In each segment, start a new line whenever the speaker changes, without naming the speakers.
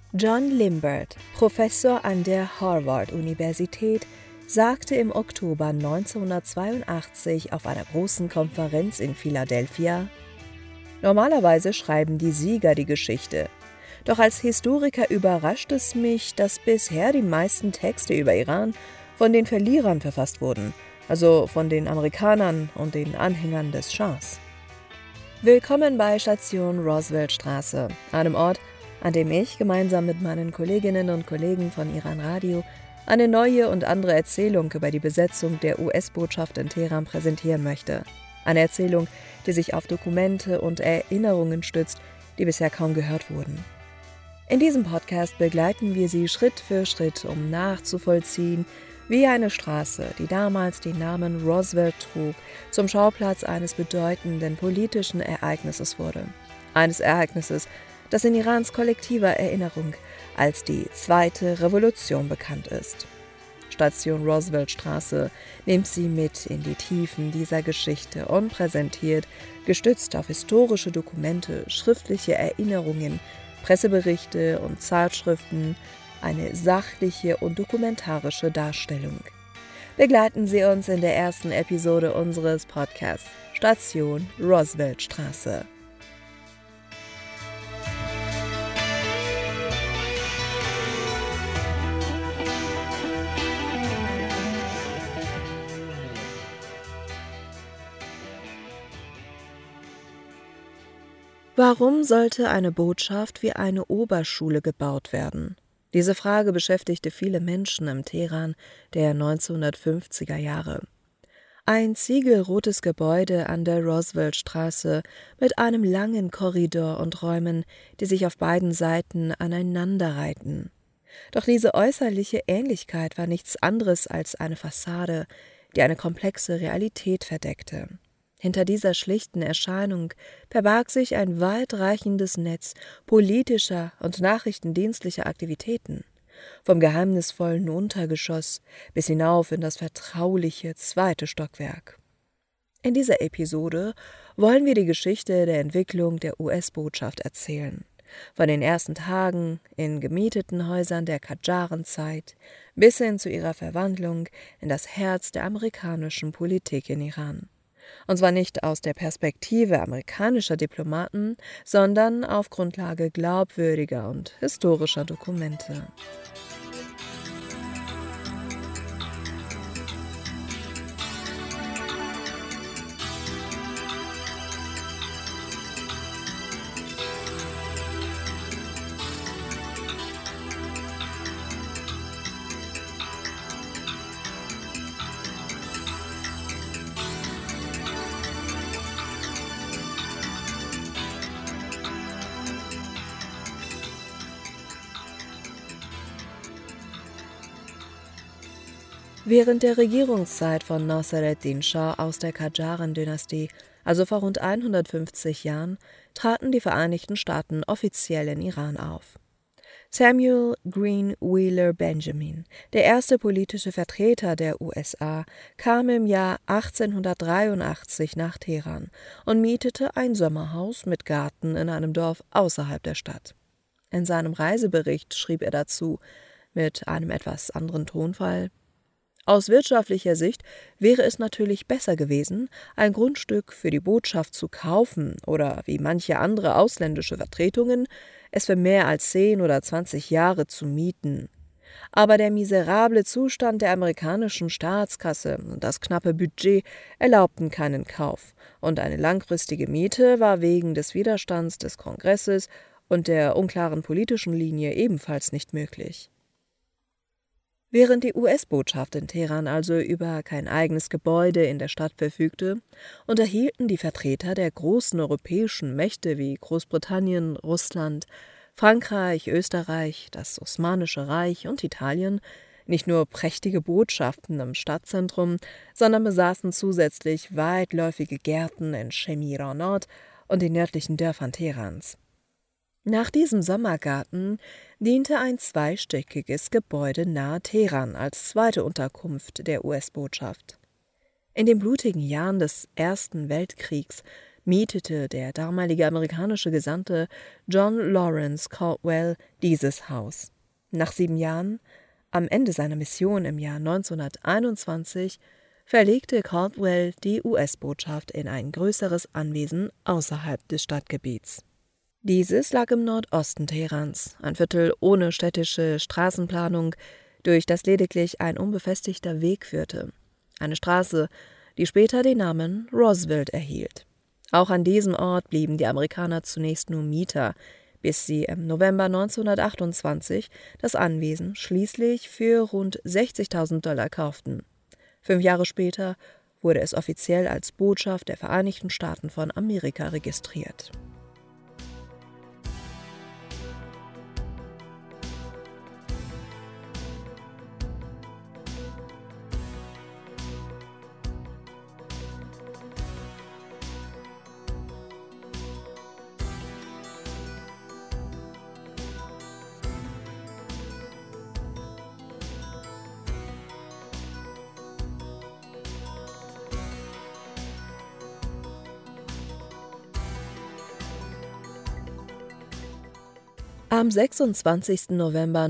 John Limbert, Professor an der Harvard-Universität, sagte im Oktober 1982 auf einer großen Konferenz in Philadelphia: Normalerweise schreiben die Sieger die Geschichte. Doch als Historiker überrascht es mich, dass bisher die meisten Texte über Iran von den Verlierern verfasst wurden, also von den Amerikanern und den Anhängern des Schahs. Willkommen bei Station Rooseveltstraße, einem Ort, an dem ich gemeinsam mit meinen Kolleginnen und Kollegen von Iran Radio eine neue und andere Erzählung über die Besetzung der US-Botschaft in Teheran präsentieren möchte. Eine Erzählung, die sich auf Dokumente und Erinnerungen stützt, die bisher kaum gehört wurden. In diesem Podcast begleiten wir Sie Schritt für Schritt, um nachzuvollziehen, wie eine Straße, die damals den Namen Roosevelt trug, zum Schauplatz eines bedeutenden politischen Ereignisses wurde. Eines Ereignisses, das in Irans kollektiver Erinnerung als die zweite Revolution bekannt ist. Station Rooseveltstraße nimmt Sie mit in die Tiefen dieser Geschichte und präsentiert, gestützt auf historische Dokumente, schriftliche Erinnerungen, Presseberichte und Zeitschriften, eine sachliche und dokumentarische Darstellung. Begleiten Sie uns in der ersten Episode unseres Podcasts Station Rooseveltstraße. Warum sollte eine Botschaft wie eine Oberschule gebaut werden? Diese Frage beschäftigte viele Menschen im Teheran der 1950er Jahre. Ein ziegelrotes Gebäude an der Rooseveltstraße mit einem langen Korridor und Räumen, die sich auf beiden Seiten aneinanderreihten. Doch diese äußerliche Ähnlichkeit war nichts anderes als eine Fassade, die eine komplexe Realität verdeckte. Hinter dieser schlichten Erscheinung verbarg sich ein weitreichendes Netz politischer und nachrichtendienstlicher Aktivitäten, vom geheimnisvollen Untergeschoss bis hinauf in das vertrauliche zweite Stockwerk. In dieser Episode wollen wir die Geschichte der Entwicklung der US-Botschaft erzählen, von den ersten Tagen in gemieteten Häusern der Qadscharen-Zeit bis hin zu ihrer Verwandlung in das Herz der amerikanischen Politik in Iran. Und zwar nicht aus der Perspektive amerikanischer Diplomaten, sondern auf Grundlage glaubwürdiger und historischer Dokumente. Während der Regierungszeit von Nasser-ed-Din Schah aus der Qadscharen-Dynastie, also vor rund 150 Jahren, traten die Vereinigten Staaten offiziell in Iran auf. Samuel Green Wheeler Benjamin, der erste politische Vertreter der USA, kam im Jahr 1883 nach Teheran und mietete ein Sommerhaus mit Garten in einem Dorf außerhalb der Stadt. In seinem Reisebericht schrieb er dazu, mit einem etwas anderen Tonfall: Aus wirtschaftlicher Sicht wäre es natürlich besser gewesen, ein Grundstück für die Botschaft zu kaufen oder, wie manche andere ausländische Vertretungen, es für mehr als 10 oder 20 Jahre zu mieten. Aber der miserable Zustand der amerikanischen Staatskasse und das knappe Budget erlaubten keinen Kauf, und eine langfristige Miete war wegen des Widerstands des Kongresses und der unklaren politischen Linie ebenfalls nicht möglich. Während die US-Botschaft in Teheran also über kein eigenes Gebäude in der Stadt verfügte, unterhielten die Vertreter der großen europäischen Mächte wie Großbritannien, Russland, Frankreich, Österreich, das Osmanische Reich und Italien nicht nur prächtige Botschaften im Stadtzentrum, sondern besaßen zusätzlich weitläufige Gärten in Shemira Nord und den nördlichen Dörfern Teherans. Nach diesem Sommergarten diente ein zweistöckiges Gebäude nahe Teheran als zweite Unterkunft der US-Botschaft. In den blutigen Jahren des Ersten Weltkriegs mietete der damalige amerikanische Gesandte John Lawrence Caldwell dieses Haus. Nach 7 Jahren, am Ende seiner Mission im Jahr 1921, verlegte Caldwell die US-Botschaft in ein größeres Anwesen außerhalb des Stadtgebiets. Dieses lag im Nordosten Teherans, ein Viertel ohne städtische Straßenplanung, durch das lediglich ein unbefestigter Weg führte. Eine Straße, die später den Namen Roosevelt erhielt. Auch an diesem Ort blieben die Amerikaner zunächst nur Mieter, bis sie im November 1928 das Anwesen schließlich für rund $60.000 kauften. 5 Jahre später wurde es offiziell als Botschaft der Vereinigten Staaten von Amerika registriert. Am 26. November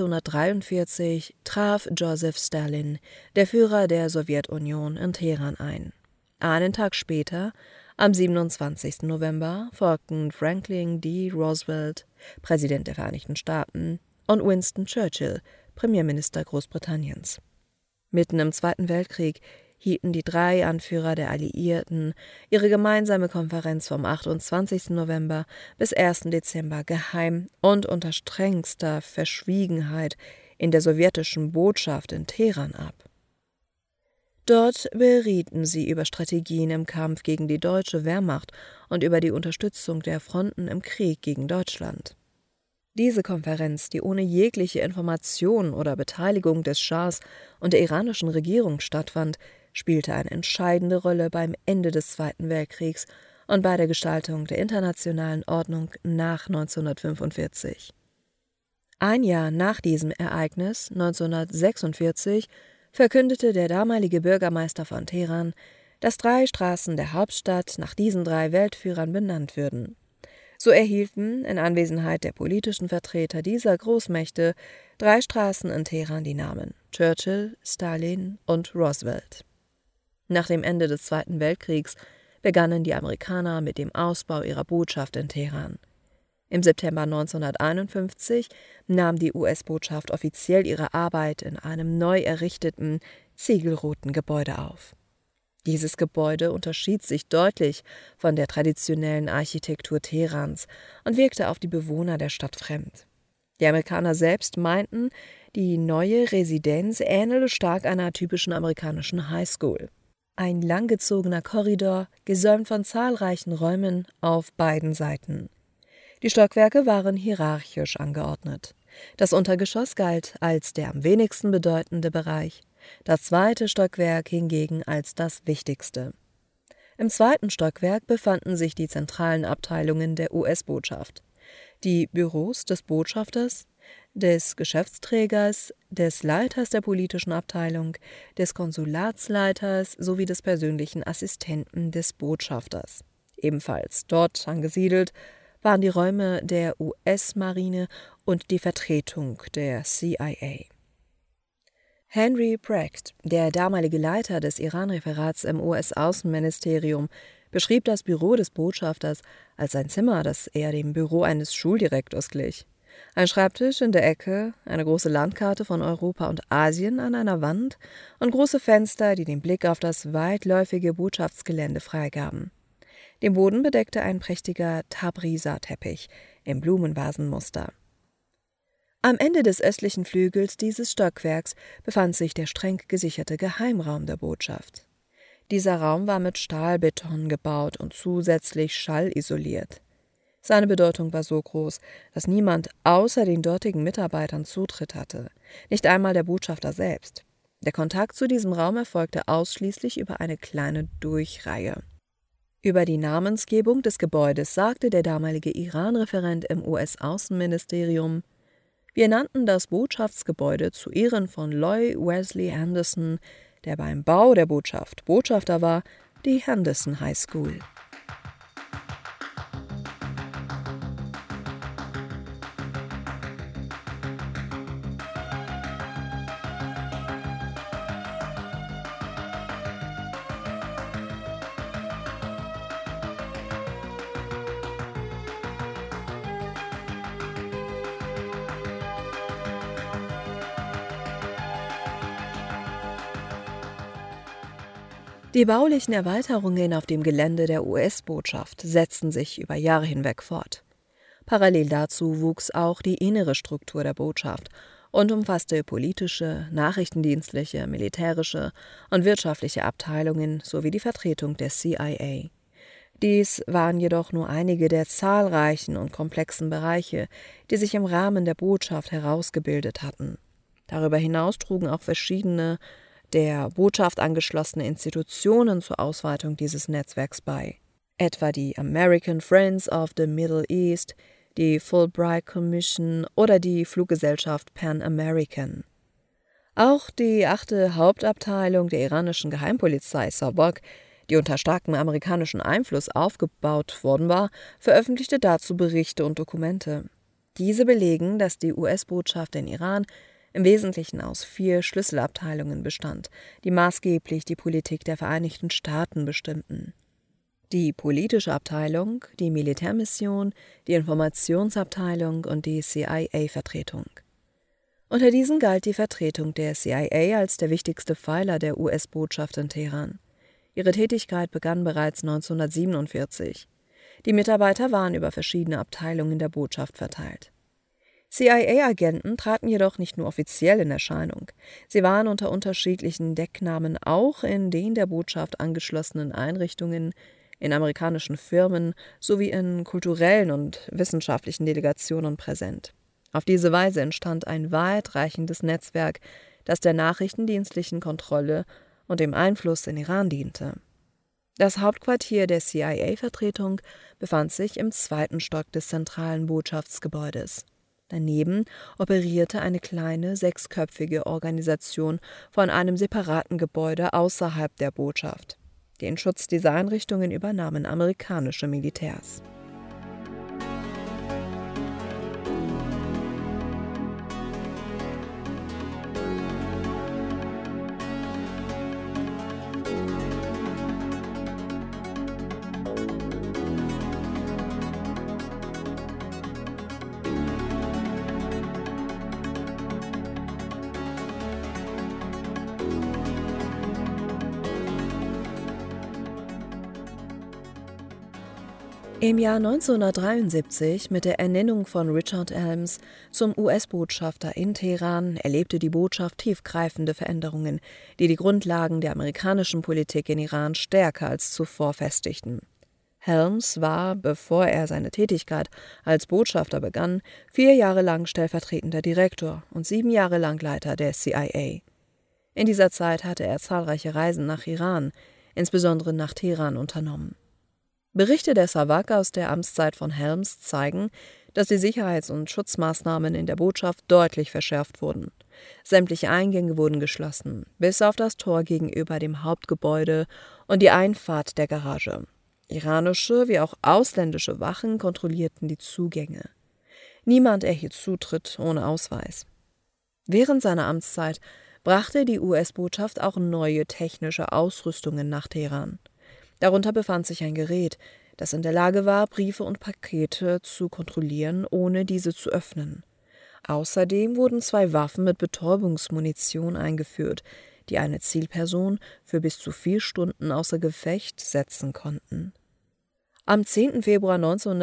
1943 traf Joseph Stalin, der Führer der Sowjetunion, in Teheran ein. Einen Tag später, am 27. November, folgten Franklin D. Roosevelt, Präsident der Vereinigten Staaten, und Winston Churchill, Premierminister Großbritanniens. Mitten im Zweiten Weltkrieg hielten die 3 Anführer der Alliierten ihre gemeinsame Konferenz vom 28. November bis 1. Dezember geheim und unter strengster Verschwiegenheit in der sowjetischen Botschaft in Teheran ab. Dort berieten sie über Strategien im Kampf gegen die deutsche Wehrmacht und über die Unterstützung der Fronten im Krieg gegen Deutschland. Diese Konferenz, die ohne jegliche Information oder Beteiligung des Schahs und der iranischen Regierung stattfand, spielte eine entscheidende Rolle beim Ende des Zweiten Weltkriegs und bei der Gestaltung der internationalen Ordnung nach 1945. Ein Jahr nach diesem Ereignis, 1946, verkündete der damalige Bürgermeister von Teheran, dass 3 Straßen der Hauptstadt nach diesen 3 Weltführern benannt würden. So erhielten, in Anwesenheit der politischen Vertreter dieser Großmächte, 3 Straßen in Teheran die Namen Churchill, Stalin und Roosevelt. Nach dem Ende des Zweiten Weltkriegs begannen die Amerikaner mit dem Ausbau ihrer Botschaft in Teheran. Im September 1951 nahm die US-Botschaft offiziell ihre Arbeit in einem neu errichteten, ziegelroten Gebäude auf. Dieses Gebäude unterschied sich deutlich von der traditionellen Architektur Teherans und wirkte auf die Bewohner der Stadt fremd. Die Amerikaner selbst meinten, die neue Residenz ähnele stark einer typischen amerikanischen Highschool. Ein langgezogener Korridor, gesäumt von zahlreichen Räumen auf beiden Seiten. Die Stockwerke waren hierarchisch angeordnet. Das Untergeschoss galt als der am wenigsten bedeutende Bereich, das 2. Stockwerk hingegen als das wichtigste. Im 2. Stockwerk befanden sich die zentralen Abteilungen der US-Botschaft, die Büros des Botschafters, des Geschäftsträgers, des Leiters der politischen Abteilung, des Konsulatsleiters sowie des persönlichen Assistenten des Botschafters. Ebenfalls dort angesiedelt waren die Räume der US-Marine und die Vertretung der CIA. Henry Precht, der damalige Leiter des Iran-Referats im US-Außenministerium, beschrieb das Büro des Botschafters als ein Zimmer, das eher dem Büro eines Schuldirektors glich. Ein Schreibtisch in der Ecke, eine große Landkarte von Europa und Asien an einer Wand und große Fenster, die den Blick auf das weitläufige Botschaftsgelände freigaben. Den Boden bedeckte ein prächtiger Tabrisa-Teppich im Blumenvasenmuster. Am Ende des östlichen Flügels dieses Stockwerks befand sich der streng gesicherte Geheimraum der Botschaft. Dieser Raum war mit Stahlbeton gebaut und zusätzlich schallisoliert. Seine Bedeutung war so groß, dass niemand außer den dortigen Mitarbeitern Zutritt hatte, nicht einmal der Botschafter selbst. Der Kontakt zu diesem Raum erfolgte ausschließlich über eine kleine Durchreihe. Über die Namensgebung des Gebäudes sagte der damalige Iran-Referent im US-Außenministerium: Wir nannten das Botschaftsgebäude zu Ehren von Loy Wesley Henderson, der beim Bau der Botschaft Botschafter war, die Henderson High School. Die baulichen Erweiterungen auf dem Gelände der US-Botschaft setzten sich über Jahre hinweg fort. Parallel dazu wuchs auch die innere Struktur der Botschaft und umfasste politische, nachrichtendienstliche, militärische und wirtschaftliche Abteilungen sowie die Vertretung der CIA. Dies waren jedoch nur einige der zahlreichen und komplexen Bereiche, die sich im Rahmen der Botschaft herausgebildet hatten. Darüber hinaus trugen auch verschiedene der Botschaft angeschlossene Institutionen zur Ausweitung dieses Netzwerks bei, etwa die American Friends of the Middle East, die Fulbright Commission oder die Fluggesellschaft Pan American. Auch die 8. Hauptabteilung der iranischen Geheimpolizei Savak, die unter starkem amerikanischen Einfluss aufgebaut worden war, veröffentlichte dazu Berichte und Dokumente. Diese belegen, dass die US-Botschaft in Iran im Wesentlichen aus 4 Schlüsselabteilungen bestand, die maßgeblich die Politik der Vereinigten Staaten bestimmten. Die politische Abteilung, die Militärmission, die Informationsabteilung und die CIA-Vertretung. Unter diesen galt die Vertretung der CIA als der wichtigste Pfeiler der US-Botschaft in Teheran. Ihre Tätigkeit begann bereits 1947. Die Mitarbeiter waren über verschiedene Abteilungen der Botschaft verteilt. CIA-Agenten traten jedoch nicht nur offiziell in Erscheinung. Sie waren unter unterschiedlichen Decknamen auch in den der Botschaft angeschlossenen Einrichtungen, in amerikanischen Firmen sowie in kulturellen und wissenschaftlichen Delegationen präsent. Auf diese Weise entstand ein weitreichendes Netzwerk, das der nachrichtendienstlichen Kontrolle und dem Einfluss in Iran diente. Das Hauptquartier der CIA-Vertretung befand sich im 2. Stock des zentralen Botschaftsgebäudes. Daneben operierte eine kleine 6-köpfige Organisation von einem separaten Gebäude außerhalb der Botschaft. Den Schutz dieser Einrichtungen übernahmen amerikanische Militärs. Im Jahr 1973, mit der Ernennung von Richard Helms zum US-Botschafter in Teheran, erlebte die Botschaft tiefgreifende Veränderungen, die die Grundlagen der amerikanischen Politik in Iran stärker als zuvor festigten. Helms war, bevor er seine Tätigkeit als Botschafter begann, 4 Jahre lang stellvertretender Direktor und 7 Jahre lang Leiter der CIA. In dieser Zeit hatte er zahlreiche Reisen nach Iran, insbesondere nach Teheran, unternommen. Berichte der Savak aus der Amtszeit von Helms zeigen, dass die Sicherheits- und Schutzmaßnahmen in der Botschaft deutlich verschärft wurden. Sämtliche Eingänge wurden geschlossen, bis auf das Tor gegenüber dem Hauptgebäude und die Einfahrt der Garage. Iranische wie auch ausländische Wachen kontrollierten die Zugänge. Niemand erhielt Zutritt ohne Ausweis. Während seiner Amtszeit brachte die US-Botschaft auch neue technische Ausrüstungen nach Teheran. Darunter befand sich ein Gerät, das in der Lage war, Briefe und Pakete zu kontrollieren, ohne diese zu öffnen. Außerdem wurden 2 Waffen mit Betäubungsmunition eingeführt, die eine Zielperson für bis zu 4 Stunden außer Gefecht setzen konnten. Am 10. Februar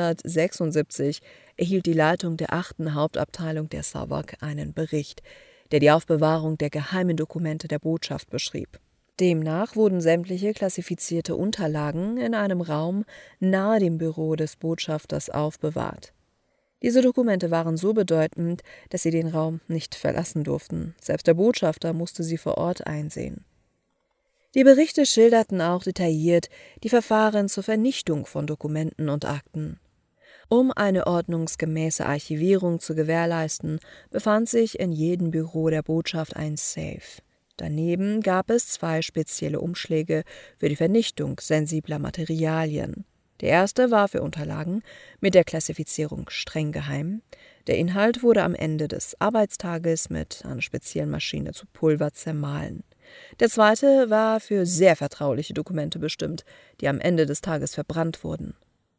1976 erhielt die Leitung der 8. Hauptabteilung der Savak einen Bericht, der die Aufbewahrung der geheimen Dokumente der Botschaft beschrieb. Demnach wurden sämtliche klassifizierte Unterlagen in einem Raum nahe dem Büro des Botschafters aufbewahrt. Diese Dokumente waren so bedeutend, dass sie den Raum nicht verlassen durften. Selbst der Botschafter musste sie vor Ort einsehen. Die Berichte schilderten auch detailliert die Verfahren zur Vernichtung von Dokumenten und Akten. Um eine ordnungsgemäße Archivierung zu gewährleisten, befand sich in jedem Büro der Botschaft ein Safe. Daneben gab es 2 spezielle Umschläge für die Vernichtung sensibler Materialien. Der erste war für Unterlagen mit der Klassifizierung streng geheim. Der Inhalt wurde am Ende des Arbeitstages mit einer speziellen Maschine zu Pulver zermahlen. Der zweite war für sehr vertrauliche Dokumente bestimmt, die am Ende des Tages verbrannt wurden.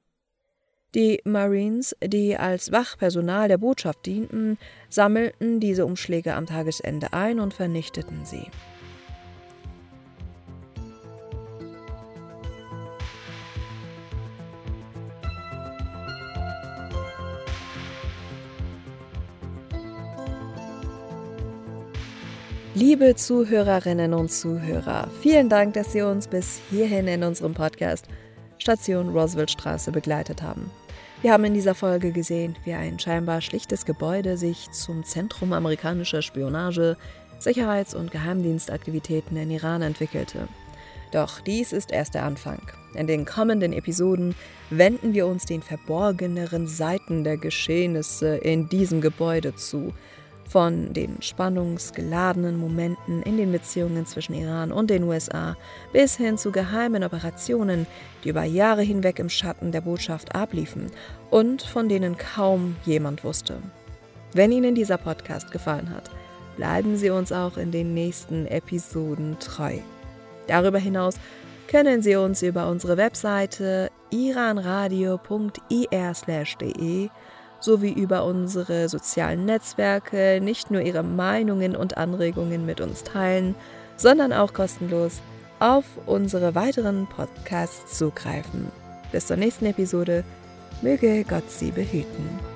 Die Marines, die als Wachpersonal der Botschaft dienten, sammelten diese Umschläge am Tagesende ein und vernichteten sie. Liebe Zuhörerinnen und Zuhörer, vielen Dank, dass Sie uns bis hierhin in unserem Podcast Station Rooseveltstraße begleitet haben. Wir haben in dieser Folge gesehen, wie ein scheinbar schlichtes Gebäude sich zum Zentrum amerikanischer Spionage, Sicherheits- und Geheimdienstaktivitäten in Iran entwickelte. Doch dies ist erst der Anfang. In den kommenden Episoden wenden wir uns den verborgeneren Seiten der Geschehnisse in diesem Gebäude zu. Von den spannungsgeladenen Momenten in den Beziehungen zwischen Iran und den USA bis hin zu geheimen Operationen, die über Jahre hinweg im Schatten der Botschaft abliefen und von denen kaum jemand wusste. Wenn Ihnen dieser Podcast gefallen hat, bleiben Sie uns auch in den nächsten Episoden treu. Darüber hinaus können Sie uns über unsere Webseite iranradio.ir/de sowie über unsere sozialen Netzwerke nicht nur Ihre Meinungen und Anregungen mit uns teilen, sondern auch kostenlos auf unsere weiteren Podcasts zugreifen. Bis zur nächsten Episode. Möge Gott Sie behüten.